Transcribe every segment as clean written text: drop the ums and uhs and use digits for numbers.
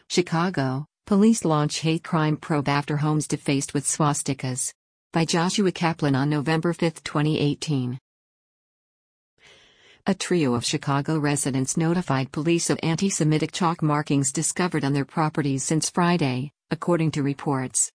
Chicago, police launch hate crime probe after homes defaced with swastikas. By Joshua Kaplan on November 5, 2018. A trio of Chicago residents notified police of anti-Semitic chalk markings discovered on their properties since Friday, according to reports.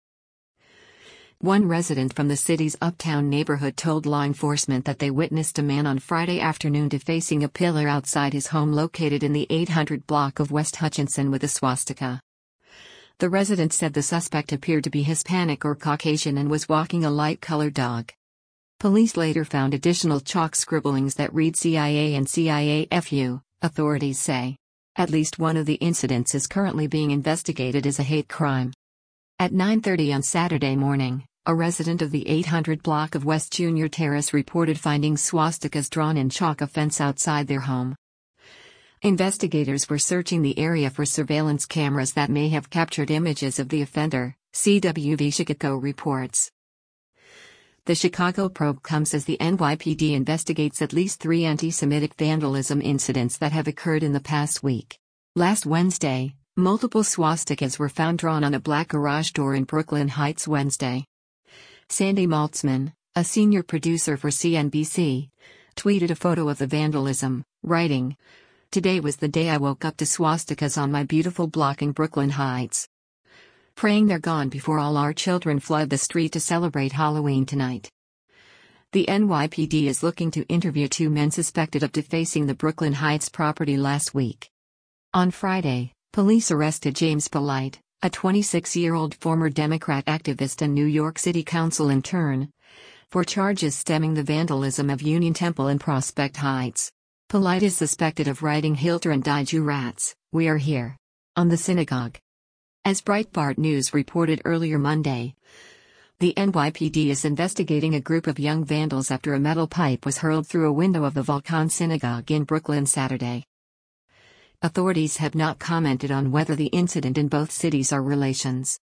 One resident from the city's uptown neighborhood told law enforcement that they witnessed a man on Friday afternoon defacing a pillar outside his home located in the 800 block of West Hutchinson with a swastika. The resident said the suspect appeared to be Hispanic or Caucasian and was walking a light-colored dog. Police later found additional chalk scribblings that read CIA and CIAFU, authorities say. At least one of the incidents is currently being investigated as a hate crime. At 9:30 on Saturday morning, a resident of the 800 block of West Junior Terrace reported finding swastikas drawn in chalk a fence outside their home. Investigators were searching the area for surveillance cameras that may have captured images of the offender, CWV Chicago reports. The Chicago probe comes as the NYPD investigates at least 3 anti-Semitic vandalism incidents that have occurred in the past week. Last Wednesday, multiple swastikas were found drawn on a black garage door in Brooklyn Heights Wednesday. Sandy Maltzman, a senior producer for CNBC, tweeted a photo of the vandalism, writing, "Today was the day I woke up to swastikas on my beautiful block in Brooklyn Heights. Praying they're gone before all our children flood the street to celebrate Halloween tonight." The NYPD is looking to interview 2 men suspected of defacing the Brooklyn Heights property last week. On Friday, police arrested James Polite, a 26-year-old former Democrat activist and New York City Council intern, for charges stemming the vandalism of Union Temple in Prospect Heights. Polite is suspected of writing Hilter and Die Jew Rats, "We are here," on the synagogue. As Breitbart News reported earlier Monday, the NYPD is investigating a group of young vandals after a metal pipe was hurled through a window of the Volcon Synagogue in Brooklyn Saturday. Authorities have not commented on whether the incident in both cities are relations.